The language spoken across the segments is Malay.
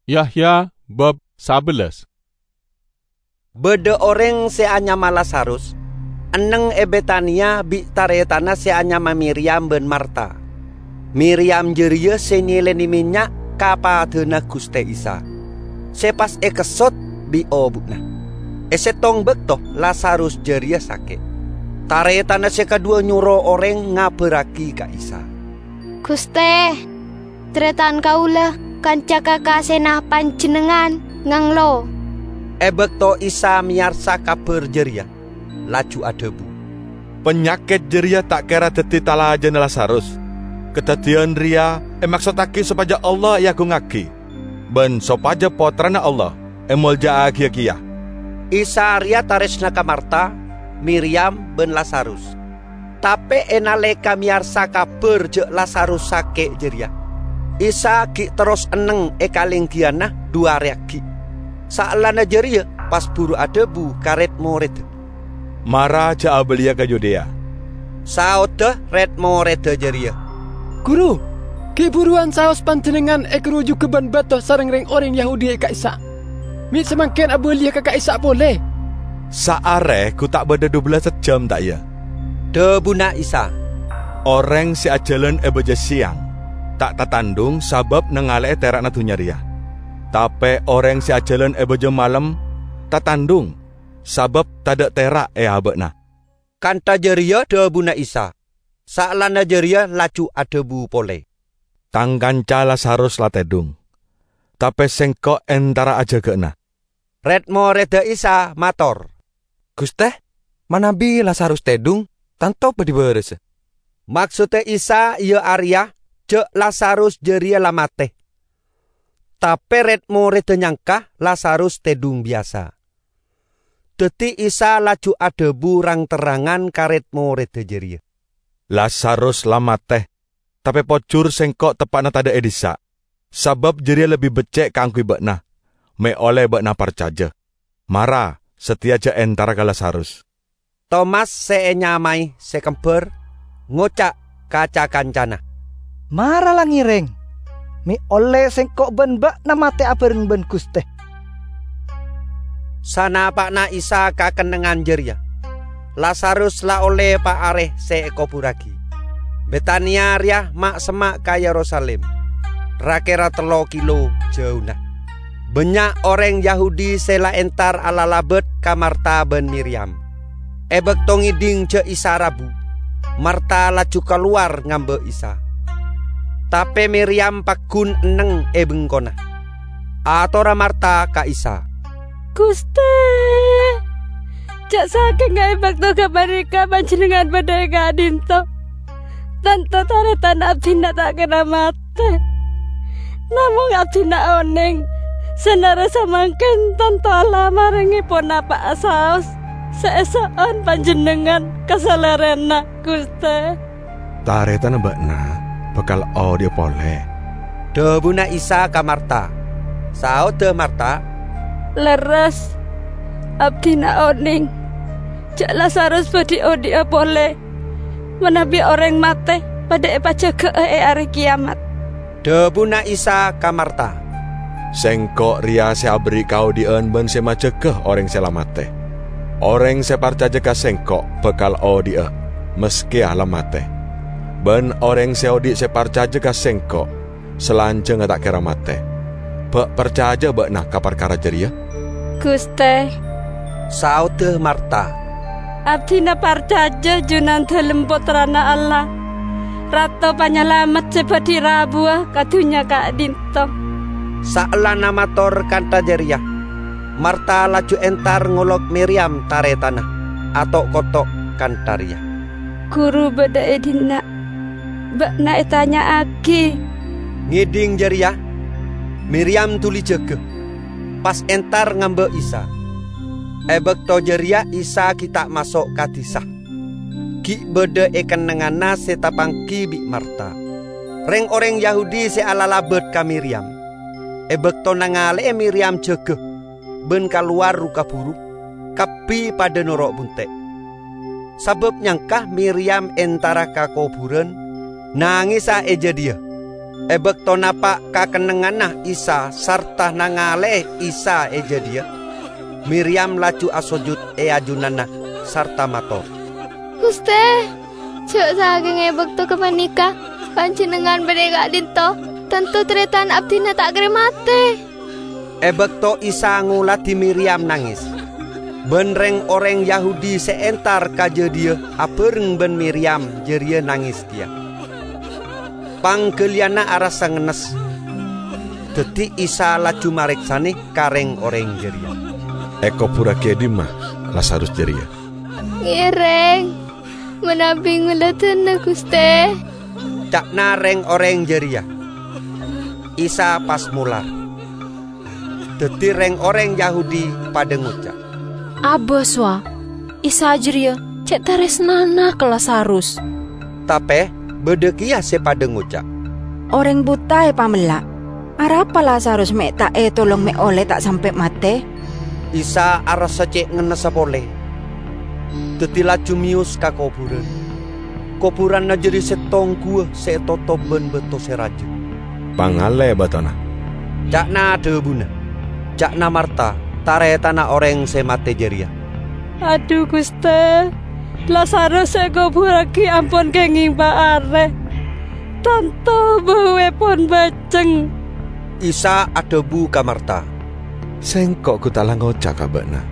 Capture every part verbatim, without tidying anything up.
Yahya bab sebelas. Beda orang seanyama Lazarus, eneng e Betania bi taretana seanyama Miriam ben Marta. Miriam jeria senyeleni minyak kapadena Gusti Isa. Sepas e kesot bi obukna. E setong bekto Lazarus jeria sakit. Taretana sekadua nyuruh orang ngaberaki ka Isa. Gusti, tretan kaula kanca kakak senah panjenengan nganglo. Ebekto Isa miarsa kabar jeria, laju adebu. Penyakit jeria tak kira dadi talajen Lazarus. Kedadian ria emaksudake supaya Allah yagungake. Ben supaya potrana Allah emoljaake kia. Isa ria taresna ka Marta, Miriam ben Lazarus. Tapi enaleka miarsa kabar je Lazarus sake jeria. Isa ki terus eneng e kalinggiana dua reaki. Saalana jeria pas buru adebu karet moret. Mara ja abelia ke Yudea. Saode red moret jeria. Guru, keburuan saos panjenengan e keruju keban batoh sareng reng orang Yahudi e ka Isa. Mi semangken abelia ke ka Isa boleh. Saare ku tak beda dua belas jam tak ya. Debuna Isa. Orang si ajalan e beja siang. Tak tatandung sabab nengale terak natunya ria. Tapi orang si ajalan e beja malam tatandung sabab tadak terak e abekna. Kanta jeria debuna Isa. Saalana jeria laju adebu pole. Tangganca Lazarus latedung. Tapi sengkok entara aja kena. Redmo reda Isa mator. Gusti, manabi Lazarus tedung tanto pediberes. Maksudnya Isa iya Arya je Lazarus jeria lamate. Tapi redmo reda nyangka Lazarus tedung biasa. Deti Isa laju adebu rang terangan karetmo reda jeria. Lazarus lamate. Tapi pocur sengkok tepakna tada edisa. Sabab jeria lebih becek kangkui bekna. Me oleh bekna parcaja. Mara setia ja entara ka Lazarus. Thomas seenyamai sekemper ngocak kaca kancana. Mara lang ireng. Mi oleh sengkok ben bak namate abareng ben Gusti. Sana pakna Isa kakenengan jeria. Lazarus la oleh pak areh seeko buragi. Betania ria mak semak ka Yerusalem. Rakera telo kilo jauhna. Banyak orang Yahudi sela entar ala labet ka Marta ben Miriam. Ebek tongiding je Isa rabu. Marta laju keluar ngambe Isa. Tapi Miriam pakun eneng e bengkona. Atora Marta ka Isa. Gusti, jak saking gawe bakto kabarika panjenengan badhe kadinto. Tanto taretan abdina tak kena mate. Namung abdina oneng. Senara samangken tanto alama rengipun apa saos. Seesoan panjenengan kasalerena Gusti. Taretan bekna bakal audio pole. Debuna Isa ka Marta. Saode Marta. Leres abdina oning. Jak Lazarus badi odia boleh. Menabi orang mate pada epajaga e hari kiamat. Debuna Isa ka Marta. Sengkok ria se abri kau dien ben se macegeh orang selamate. Orang se parcaja ka sengkok bekal odia meski alamate. Ben orang se odi se parcaja ka sengkok selanceng tak kira mate. Bek percaja bek nak kapar kara jeria. Gusti, saude Marta. abdina parcaja junan dalem putrana Allah. Rato panyalamet sebadi rabuah kadunya kak dinto. Saalana mator kanta jeria. Marta laju entar ngolok Miriam taretana atau kotok kantaria. Guru beda edina. Bak na etanya aki. Ngiding jeria. Miriam tuli jege. Pas entar ngambe Isa. Ebek to jeria Isa kita masuk kadisah. Ki beda ekenengana setapangki bi Marta. Reng orang Yahudi se ala labet ka Miriam. Ebek to nangale Miriam jege. Ben keluar ruka buruk. Kapi pada norok buntek. Sabab nyangkah Miriam entara ka kuburan. Nangis a eja dia. Ebekto napa kakenenganah Isa sarta nangale Isa eja dia. Miriam laju asojud e ajunana sarta mator. Guste, cek saking ebekto kepanika panjenengan bedega dinto. Tentu teritan abdina tak kira mate. Ebekto Isa ngulati Miriam nangis. Benreng orang Yahudi seentar kaje dia apereng ben Miriam jeria nangis dia. Pangkeliana arasa ngenes. Deti Isa laju mareksane kareng orang jeria. Eko pura kedima Lazarus jeria. Ireng, menabi ngulatena Guste. Cak nareng orang jeria. Isa pas mular. Deti reng orang Yahudi pada ngucap. Abaswa, Isa jeria cek taresnana ke Lazarus. Tapi bedekia sepada ngucap. Orang buta e pamelak. Arapa Lazarus mek tak e tolong mek oleh tak sampai mate. Isa arasa cek ngenes boleh. Deti laju mius ka kuburan. Kuburan na jadi setong gua setotop ben beto seraja. Pangale batona. Cak na debuna. Cak na Marta. Tare tanah orang semate jeria. Aduh Guste, Lazarus e kuburake ampun kengimba are. Tanto bawe pun baceng. Isa adebu ka Marta. Sengkok ku talang ngocak ka bakna.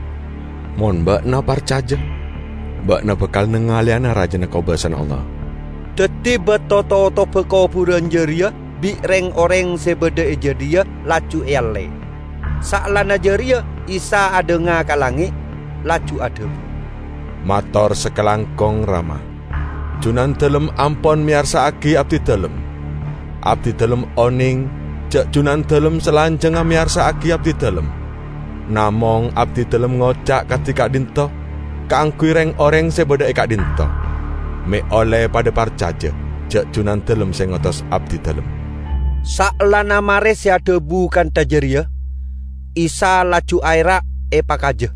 Mon bakna parcaja. Bakna bekal nengaliana raja na kaubasan Allah. Deti betoto-to bekuburan jeria, bi reng orang sebede eja dia laju ele. Saklana jeria Isa adenga kalangi laju adebu. Mator sekelangkong rama. Junan telem ampon miarsa aki abdi telem. Abdi telem oning cek junan telem selanjeng miarsa aki abdi telem. Namong abdi telem ngocak katika dinto. Kaangkui reng oreng sebeda eka dinto. Me oleh pada parcaja cek junan telem sengotos abdi telem. Saklana mare si adebu kan tajeria. Isa laju aira e pakaje.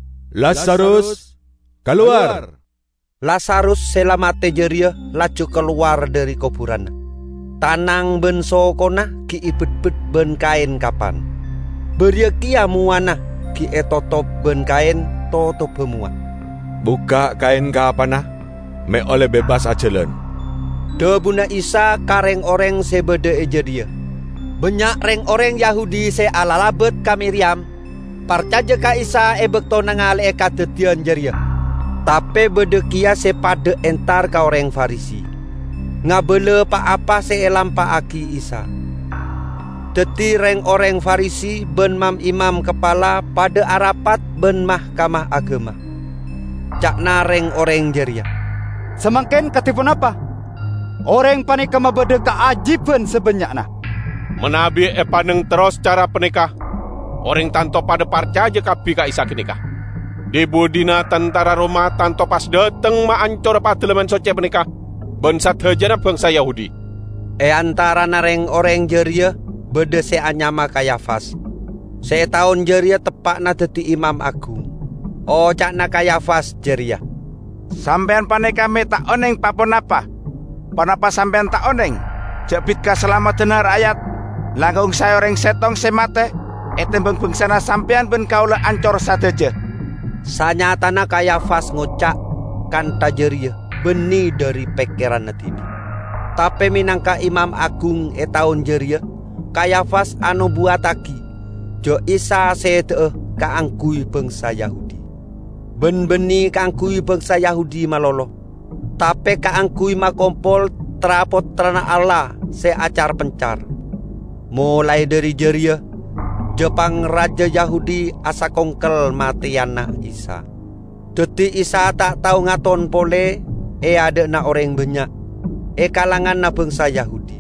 Lazarus, keluar. Lazarus selamate jeria laju keluar dari kuburan. Tanang ben sokona ki ibet-bet ben kain kapan. Beria kia muana ki etotop ben kain toto bemua. Buka kain kapanah, me oleh bebas acelen. Debuna Isa kareng orang sebede eja dia. Banyak reng orang Yahudi se alalabet ka Miriam. Parcaja ka Isa e bekto nangale ka tetian jeria. Tapi bedekia se pada entar ka orang Farisi. Ngabele pa apa se elam pa aki Isa. Teti reng orang Farisi ben mam imam kepala pada arapat ben mahkamah agama. Cak nareng orang jeria. Semangkin katipun apa? Orang panika mabede keajiban sebenyakna. Menabi e paneng terus cara penikah. Orang tanto pada parcaja kapi ka Isa kenikah. Di budina tentara Roma tanto pas dateng ma ancor pateleman soce penikah. Bensat hejana bangsa Yahudi. E antara nareng orang jeria bede se anyama Kayafas. Se tahun jeria tepak na dadi imam agung. Oh cak na Kayafas jeria. Sampean panika me tak oneng papon apa? Panapa sampean tak oneng? Jabit ka selamat denar ayat. Langgung saya orang setong semate, etembeng bengsana sampean ben kaula ancor sadeje. Sanyatana Kayafas ngocak kan tajeria beni dari pikiran natini. Tapi minangka imam agung e tahun jeria, Kayafas anu buataki, jo Isa sete kaangkui bangsa Yahudi. Ben beni kaangkui bangsa Yahudi malolo. Tapi kaangkui makompol terapot terana Allah se acar pencar. Mulai dari jeria, Jepang Raja Yahudi asa kongkel matiana Isa. Deti Isa tak tahu ngaton pole, e ada na orang banyak, e kalangan na bangsa Yahudi.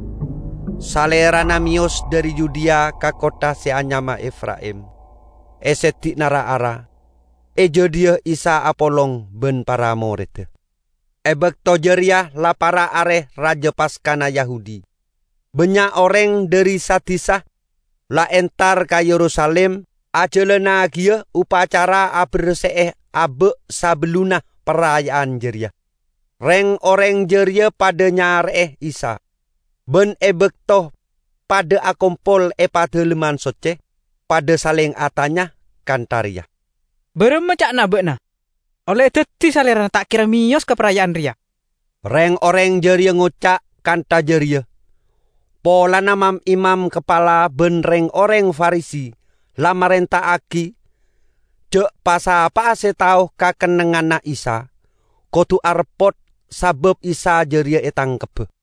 Salera namios dari Yudea ka kota seanyama Efraim. E setik nara ara, e jodia Isa apolong ben para murid. E bekto jeria la para are Raja Paskana Yahudi. Banyak orang dari Sadisah la entar ka Yerusalem ajelena gia upacara aberseeh abe sabeluna perayaan jeria. Reng orang jeria pada nyareh Isa. Ben ebek toh pada akompol e pada leman soce, pada saling atanya kantaria. Berem cak na bekna. Oleh teti salerana tak kira mios ke perayaan ria. Reng orang jeria ngocak kanta jeria. Pola namam imam kepala ben reng orang Farisi lamarenta aki. Cek pasa apa ase tau kakenengan na Isa. Kotu arpot sabab Isa jeria etang kebe.